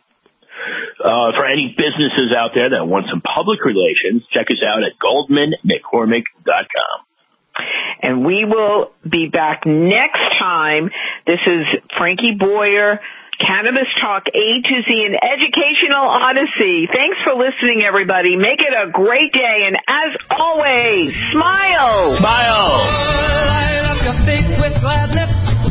S4: Uh, for any businesses out there that want some public relations, check us out at goldman mccormick dot com.
S3: And we will be back next time. This is Frankie Boyer, Cannabis Talk A to Z, an educational odyssey. Thanks for listening, everybody. Make it a great day. And as always, smile.
S4: Smile.
S1: Light up your face with gladness.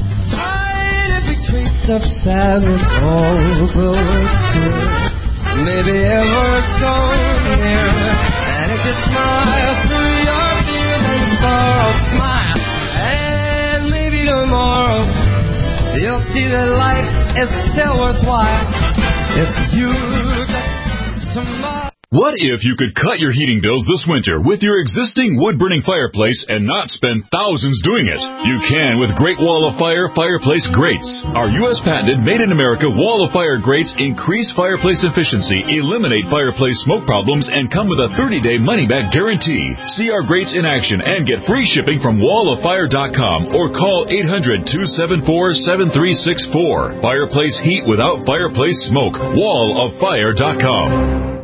S1: Trace of sadness overtook, maybe ever so near. And if you smile through your fear, then sorrow, smile. And maybe tomorrow you'll see that life is still worthwhile if you just smile.
S2: What if you could cut your heating bills this winter with your existing wood-burning fireplace and not spend thousands doing it? You can with Great Wall of Fire Fireplace Grates. Our U S patented made-in-America Wall of Fire grates increase fireplace efficiency, eliminate fireplace smoke problems, and come with a thirty-day money-back guarantee. See our grates in action and get free shipping from wall of fire dot com or call eight hundred, two seven four, seven three six four. Fireplace heat without fireplace smoke. wall of fire dot com.